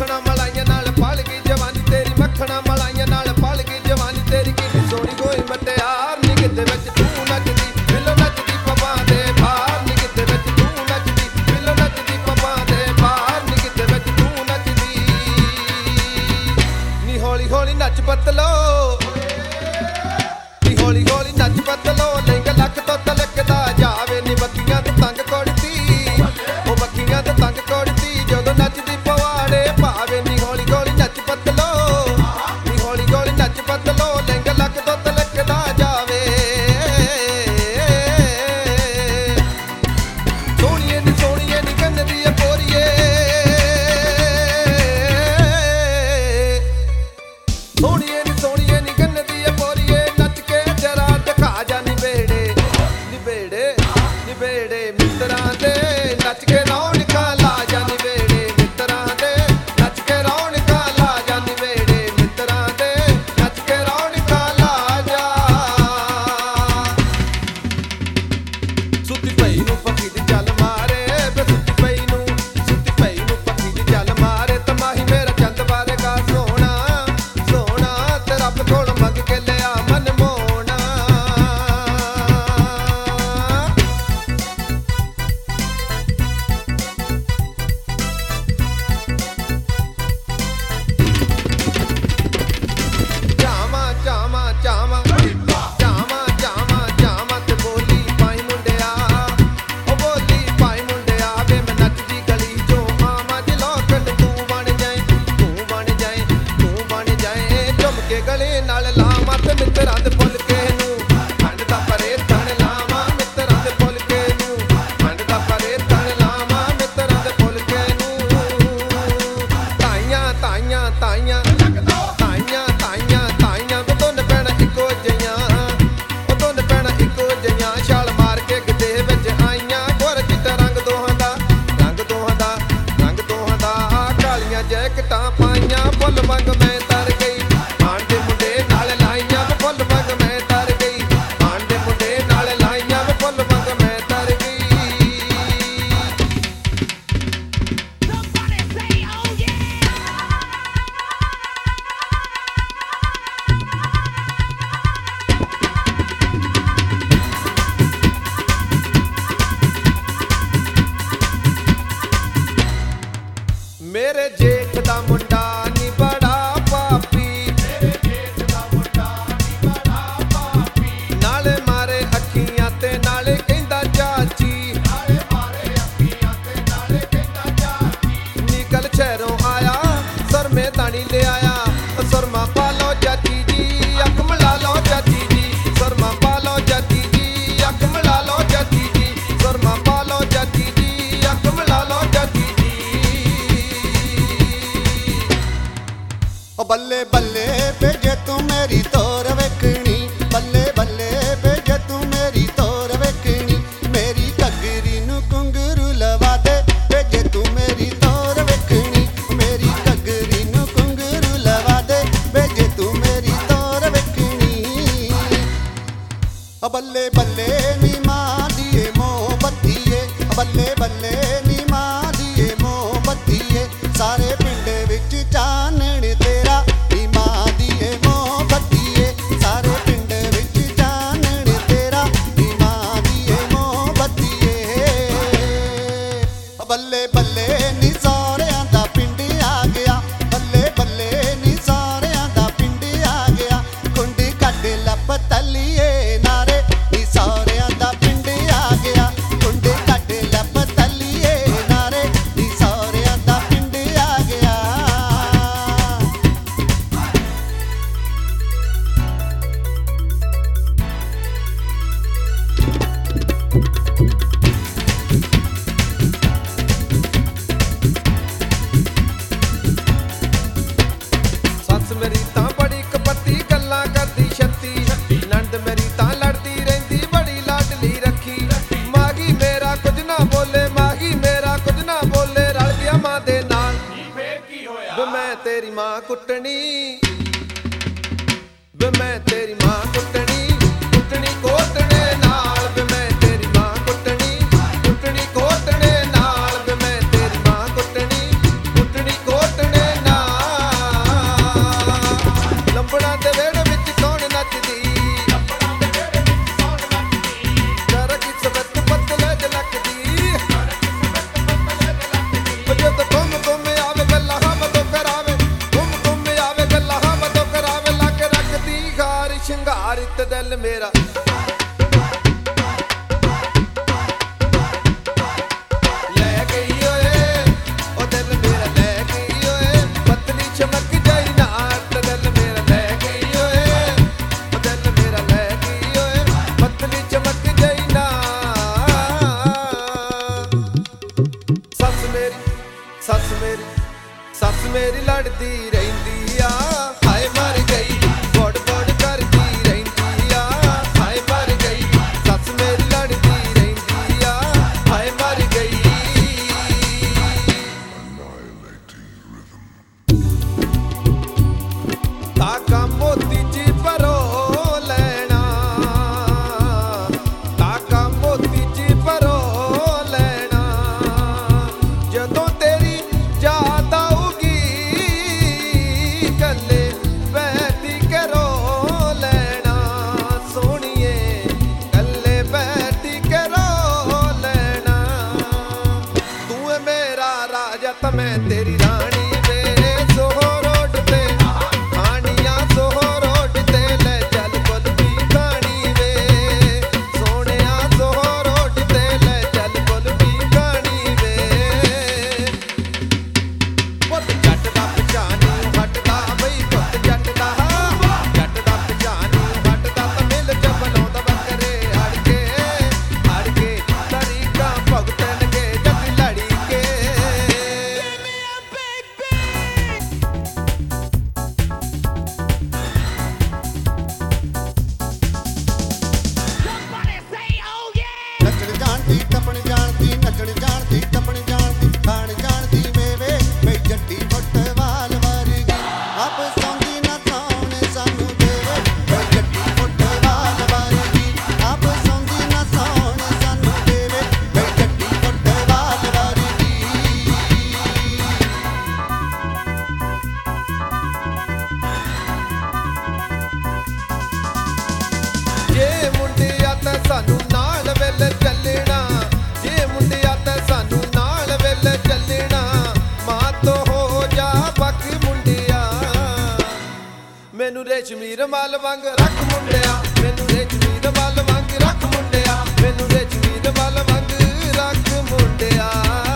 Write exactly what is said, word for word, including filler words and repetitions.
ਮੱਖਣਾ ਮਲਾਈਆਂ ਨਾਲ ਪਲ ਗਈ ਜਵਾਨੀ ਤੇਰੀ, ਮੱਖਣਾ ਮਲਾਈਆਂ ਨਾਲ ਪਲ ਗਈ ਜਵਾਨੀ ਤੇਰੀ। ਕਿੰਨੀ ਸੋਹਣੀ ਕੋਈ ਮਟਿਆਰ ਨੀ ਕਿਤੇ ਵਿੱਚ ਤੂੰ ਨੱਚਦੀ, ਬਿੱਲੋ ਨੱਚਦੀ ਪਵਾਂ ਦੇ ਬਾਹਰ ਨੀ ਕਿਤੇ ਵਿੱਚ ਤੂੰ ਨੱਚਦੀ, ਬਿੱਲੋ ਨੱਚਦੀ ਪਵਾਂ ਦੇ ਬਾਹਰ ਨੀ ਕਿਤੇ ਵਿੱਚ ਤੂੰ ਨੱਚਦੀ। ਨੀ ਹੌਲੀ ਹੌਲੀ ਨੱਚ ਪਤਲੋ, ਨੀ ਹੌਲੀ ਹੌਲੀ ਨੱਚ ਪਤਲੋ, ਲਿੰਗ ਲੱਕ ਤੋਂ ਤਲਕਦਾ ਜਾਵੇ ਨੀ ਬੱਖੀਆਂ ਤੇ ਤੰਗ ਕੋੜਤੀ, ਉਹ ਬੱਖੀਆਂ ਤੇ ਤੰਗ ਕੋੜਤੀ ਜਦੋਂ ਨੱਚਦੀ ਪਵਾੜੇ ਭਾਵੇ। ਨੀ ਹੌਲੀ ਹੌਲੀ ਨੱਚ ਪਤਲੋ, ਨੀ ਹੌਲੀ ਹੌਲੀ ਨੱਚ ਪਤਲੋ, ਲਿੰਗ ਲੱਕ ਤੋਂ ਤਲਕਦਾ ਜਾਵੇ। ਸੋਹਣੀਏ ਨੀ ਸੋਹਣੀਏ ਨੀ ਕੰਨ ਦੀ ਪੋਰੀਏ, ਸੋਹਣੀਏ ਨੀ ਸੋਹਣੀਏ ਨੀ ਕੰਨ ਦੀ ਪੋਰੀਏ, ਨੱਚ ਕੇ ਜਰਾ ਦਿਖਾ ਜਾ ਨਿਬੇੜੇ, ਨਿਬੇੜੇ ਨਿਬੇੜੇ ਮਿੱਤਰਾਂ ਦੇ, ਨੱਚ ਕੇ ਰੌਣਕਾਂ ਲਾ ਜਾ ਨਿਬੇੜੇ ਮਿੱਤਰਾਂ ਦੇ, ਨੱਚ ਕੇ ਰੌਣਕਾਂ ਲਾ ਜਾ ਨਿਬੇੜੇ ਮਿੱਤਰਾਂ ਦੇ, ਨੱਚ ਕੇ ਰੌਣਕਾਂ ਲਾ ਜਾ। ਸੁੱਤੀ ਪਈ ਨੂੰ ਪੱਖੀ ਦੀ ਚੱਲ ਮਾਰੇ ਵੇ, ਸੁੱਤੀ ਪਈ ਨੂੰ, ਸੁੱਤੀ ਪਈ ਨੂੰ ਪੱਖੀ ਦੀ ਚੱਲ ਮਾਰੇ। ਤਮਾਹੀ ਮੇਰਾ ਚੰਦ ਬਾਰੇਗਾ ਸੋਹਣਾ ਸੋਹਣਾ, ਤੇ ਰੱਬ ਕੋਲ ਮੰਗ ਕੇ ਲਿਆ ਮਨ ਮੋਹਣਾ। ਜਾਵਾਂ ਜਾਵਾਂ ਜਾਵਾਂ ਜਾਵਾਂ ਜਾਵਾਂ ਜਾਵਾਂ ਤੇ ਬੋਲੀ ਪਾਈ ਮੁੰਡਿਆ, ਉਹ ਬੋਲੀ ਪਾਈ ਮੁੰਡਿਆ ਵੇ। ਮੈਂ ਨੱਚਦੀ ਗਲੀ ਚੋਂ ਆਵਾਂ ਜੇ ਲੋਕਨ ਤੂੰ ਬਣ ਜਾਏ, ਤੂੰ ਬਣ ਜਾਏ, ਤੂੰ ਬਣ ਜਾਏ। ਝੁੰਮ ਕੇ ਗਲੇ ਨਾਲ ਲਾਵਾਂ ਤੇ ਮਿੱਤਰਾਂ ਦੇ ਫੁਲਕੇ ਨੂੰ, ਠੰਡ ਦਾ ਪਰੇ ਤਣ ਲਾਵਾਂ ਮਿੱਤਰਾਂ ਦੇ ਫੁਲਕੇ ਨੂੰ, ਠੰਡ ਦਾ ਪਰੇ ਤਣ ਲਾਵਾਂ ਮਿੱਤਰਾਂ ਦੇ ਫੁਲਕੇ ਨੂੰ। ਤਾਈਆਂ ਤਾਈਆਂ ਤਾਈਆਂ ਤਾਈਆਂ ਤਾਈਆਂ ਤਾਈਆਂ ਵੇ ਦੋਨ ਭੈਣਾਂ ਇੱਕੋ ਜਿਹੀਆਂ, ਉਹ ਦੋਨ ਭੈਣਾਂ ਇੱਕੋ ਜਿਹੀਆਂ, ਛਾਲ ਮਾਰ ਕੇ ਗਿੱਧੇ ਵਿੱਚ ਆਈਆਂ। ਗੁਰ ਚਿੱਟਾ ਰੰਗ ਦੋਹਾਂ ਦਾ, ਰੰਗ ਦੋਹਾਂ ਦਾ, ਰੰਗ ਦੋਹਾਂ ਦਾ, ਕਾਲੀਆਂ ਜੈਕਟਾਂ ਪਾਈਆਂ। ਫੁੱਲ ਮੰਗ ਮੈਂ ਤਰ ਗਈ, ਆਣ ਦੇ ਮੁੰਡੇ ਨਾਲ ਲਾਈਆਂ ਵੇ, ਫੁੱਲ ਮੰਗ ਮੈਂ ਤਰ ਗਈ, ਆਣ ਦੇ ਮੁੰਡੇ ਨਾਲ ਲਾਈਆਂ ਵੇ, ਫੁੱਲ ਮੰਗ ਮੈਂ ਤਰ ਗਈ। Somebody say, oh yeah! ਮੇਰੇ ਜੇਠ ਦਾ ਮੁੰਡਾ ਨੀ ਬੜਾ ਪਾਪੀ, ਮੇਰੇ ਜੇਠ ਦਾ ਮੁੰਡਾ ਨੀ ਬੜਾ ਪਾਪੀ, ਨਾਲੇ ਮਾਰੇ ਅੱਖੀਆਂ ਤੇ ਨਾਲੇ ਕਹਿੰਦਾ ਚਾਚੀ, ਨਾਲੇ ਮਾਰੇ ਅੱਖੀਆਂ ਤੇ ਨਾਲੇ ਕਹਿੰਦਾ ਚਾਚੀ। ਨਿਕਲ ਸ਼ਹਿਰੋਂ ਆਇਆ ਸਰਮੇ ਤਾਣੀ ਲਿਆਇਆ, ਸਰਮਾ ਪਾ ਲਓ ਚਾਚੀ ਜੀ, ਅੱਖ ਮਿਲਾ ਲਓ ਚਾਚੀ ਜੀ, ਸਰਮਾ ਪਾ ਲਓ ਚਾਚੀ ਜੀ, ਅੱਖ ਮਿਲਾ ਲਓ ਚਾਚੀ ਜੀ, ਸਰਮਾ ਪਾ ਲਓ ਚਾਚੀ ਜੀ, ਅੱਖ ਮਿਲਾ ਲਓ ਚਾਚੀ ਜੀ। ਓ ਬੱਲੇ ਬੱਲੇ ਵੇ ਜੇ ਤੂੰ ਮੇਰੀ ਤੋਰ ਵੇਖਣੀ, ਬੱਲੇ ਬੱਲੇ ਵੇ ਜੇ ਤੂੰ ਮੇਰੀ ਤੋਰ ਵੇਖਣੀ। ਮੇਰੀ ਘੱਗਰੀ ਨੂੰ ਘੁੰਗਰੂ ਲਵਾ ਦੇ ਵੇ ਜੇ ਤੂੰ ਮੇਰੀ ਤੋਰ ਵੇਖਣੀ, ਮੇਰੀ ਘੱਗਰੀ ਨੂੰ ਘੁੰਗਰੂ ਲਵਾ ਦੇ ਵੇ ਜੇ ਤੂੰ ਮੇਰੀ ਤੋਰ ਵੇਖਣੀ। ਓ ਬੱਲੇ ਬੱਲੇ ਨੀ ਮਾਂ ਦੀਏ ਮੋਮਬੱਤੀਏ, ਬੱਲੇ ਬੱਲੇ ਨੀ ਮਾਂ ਦੀਏ ਮੋਮਬੱਤੀਏ, ਸਾਰੇ ਪਿੰਡ ਵਿੱਚ ਚਾਨਣ ਤੇਰਾ ਨੀ ਮਾਂ ਦੀਏ ਮੋਮਬੱਤੀਏ, ਸਾਰੇ ਪਿੰਡ ਵਿੱਚ ਚਾਨਣ ਤੇਰਾ ਨੀ ਮਾਂ ਦੀਏ ਮੋਮਬੱਤੀਏ। ਬੱਲੇ ਬੱਲੇ ਨੀ ਸਹੁਰਿਆਂ ਦਾ ਪਿੰਡ ਆ ਗਿਆ, ਬੱਲੇ ਬੱਲੇ ਨੀ ਸਹੁਰਿਆਂ ਦਾ ਪਿੰਡ ਆ ਗਿਆ, ਕੁੰਡੀ ਕੱਢ ਲੱਪ ਤਲੀਏ ਨਾਰੇ ਨੀ ਸਹੁਰਿਆਂ ਦਾ ਪਿੰਡ ਆ ਗਿਆ, ਕੁੰਡੀ ਕੱਢ ਲੱਪ ਤਲੀਏ ਨਾਰੇ ਨੀ ਸਹੁਰਿਆਂ ਦਾ ਪਿੰਡ ਆ ਗਿਆ। ਸੱਸ ਮੇਰੀ ਤਾਂ ਬੜੀ ਕਪੱਤੀ ਗੱਲਾਂ ਕਰਦੀ ਛੱਤੀ, ਨਣਦ ਮੇਰੀ ਤਾਂ ਲੜਦੀ ਰਹਿੰਦੀ ਬੜੀ ਲਾਡਲੀ ਰੱਖੀ। ਮਾਗੀ ਮੇਰਾ ਕੁਝ ਨਾ ਬੋਲੇ, ਮਾਗੀ ਮੇਰਾ ਕੁਝ ਨਾ ਬੋਲੇ, ਰਲ ਗਿਆ ਮਾਂ ਦੇ ਨਾਲ। ਫੇਰ ਕੀ ਹੋਇਆ ਵੇ ਮੈਂ ਤੇਰੀ ਮਾਂ ਕੁੱਟਣੀ, ਵੇ ਮੈਂ ਤੇਰੀ ਮਾਂ ਕੁੱਟਣੀ, ਕੁੱਟਣੀ ਕੋਟਣੇ ਨਾਲ ਵੇ ਮੈਂ ਤੇਰੀ ਮਾਂ ਕੁੱਟਣੀ, ਕੁੱਟਣੀ ਕੋਟਣੇ ਨਾਲ ਵੇ ਮੈਂ ਤੇਰੀ ਮਾਂ ਕੁੱਟਣੀ, ਕੁੱਟਣੀ ਕੋਟਣੇ ਜਦ ਘੁੰਮ ਘੁੰਮ ਆਵੇ ਗੱਲਾਂ ਹਮ ਤੋਂ ਕਰਾਵੇ ਘੁੰਮ ਘੁੰਮ ਆਵੇ ਗੱਲਾਂ ਹਮ ਤੋਂ ਕਰਾਵੇ ਲੱਗ ਰੱਖਦੀ ਘਾਰ ਸ਼ਿੰਗਾਰਿਤ ਦਿਲ ਮੇਰਾ ਲੈ ਗਈ ਓਏ ਉਹ ਦਿਲ ਮੇਰਾ ਲੈ ਗਈ ਓਏ ਪਤਲੀ ਚਮਕ ਜਾਈ ਨਾਟ ਦਿਲ ਮੇਰਾ ਲੈ ਗਈ ਓਏ ਉਹ ਦਿਲ ਮੇਰਾ ਲੈ ਗਈ ਓਏ ਪਤਲੀ ਚਮਕ ਜਾਈ ਨਾ ਸੱਸ ਮੇਰੀ ਸੱਸ ਮੇਰੀ ਸੱਸ ਮੇਰੀ ਲੜਦੀ ਰਹਿੰਦੀ ਆ ਹਾਏ ਮਰ ਗਈ ਗੋੜ ਗੋੜ ਕਰਦੀ ਰਹਿੰਦੀ ਆ ਹਾਏ ਮਰ ਗਈ ਸੱਸ ਮੇਰੀ ਲੜਦੀ ਰਹਿੰਦੀ ਆ ਹਾਏ ਮਰ ਗਈ ਤਾਕਾ ਮੋਤੀ ਜੀ ਪਰੋ ਲੈਣਾ ਤਾਕਾ ਮੋਤੀ ਜੀ ਪਰੋ ਲੈਣਾ ਜਦੋਂ ਤੇਰੀ ਯਾਦ ਆਊਗੀ ਗੱਲੇ ਬੈਠੀ ਕੇ ਰੋ ਲੈਣਾ ਸੋਹਣੀਏ ਗੱਲੇ ਬੈਠੀ ਕੇ ਰੋ ਲੈਣਾ ਤੂੰ ਏ ਮੇਰਾ ਰਾਜਾ ਤਾਂ ਮੈਂ ਤੇਰੀ ਰਾਣੀ ਵੇ ਸੋਹੋ ਰੋਡ ਤੇ ਖਾਣੀਆਂ ਸੋਹੋ ਰੋਡ ਤੇ ਲੈ ਚੱਲ ਕੁਲਫੀ ਖਾਣੀ ਵੇ ਸੋਹਣਿਆ ਸੋਹੋ ਰੋਡ ਤੇ ਲੈ ਚੱਲ ਕੁਲਫੀ ਖਾਣੀ ਵੇ ਪੁੱਤ ਜੱਟ ਦਾ ਪਛਾਣੀ ਹਟਦਾ ਬਈ ਪੁੱਤ ਜੱਟ ਦਾ ਜੱਟ ਦਾ ਪਛਾਣੀ ਹਟਦਾ ਤਾਂ ਮਿਲ ਜਬਲੋਂ ਦਾ ਬੱਕਰੇ ਹੜ ਕੇ ਹੜ ਕੇ ਤਰੀਕਾਂ ਭੁਗਤਣਗੇ ਜੱਟ ਲੜੀ ਕੇ ਨੱਚਣ ਜਾਣਦੀ ਟੱਪਣ ਜਾਣਦੀ ਨੱਚਣ ਜਾਣਦੀ ਟੱਪਣ ਜਾਣਦੀ ਖਾਣ ਜਾਣਦੀ ਮੇਵੇ ਬਈ ਜੱਟੀ ਫੁੱਟਵਾਲ ਵਰਗੀ ਆਪ ਸੌਂਦੀ ਨਾ ਸੌਣੇ ਸਾਨੂੰ ਦੇਵੇ ਬਈ ਜੱਟੀ ਫੁੱਟਵਾਲ ਵਰਗੀ ਆਪ ਸੌਂਦੀ ਨਾ ਸੌਣੇ ਸਾਨੂੰ ਦੇਵੇ ਬਈ ਜੱਟੀ ਫੁੱਟਵਾਲ ਵਰਗੀ ਜੇ ਮੁੰਡਿਆ ਤਾਂ ਸਾਨੂੰ ਨਾਲ ਵੇਲੇ ਚੱਲਣਾ ਜੇ ਮੁੰਡਿਆ ਤਾਂ ਸਾਨੂੰ ਨਾਲ ਵੇਲੇ ਚੱਲਣਾ ਮਾਂ ਤੋਂ ਹੋ ਜਾ ਬਾਕੀ ਮੁੰਡਿਆ ਮੈਨੂੰ ਰੇਸ਼ਮੀ ਰਮਾਲ ਵਾਂਗ ਰੱਖ ਮੁੰਡਿਆ ਮੈਨੂੰ ਰੇਸ਼ਮੀ ਰਮਾਲ ਵਾਂਗ ਰੱਖ ਮੁੰਡਿਆ ਮੈਨੂੰ ਰੇਸ਼ਮੀ ਰਮਾਲ ਵਾਂਗ ਰੱਖ ਮੁੰਡਿਆ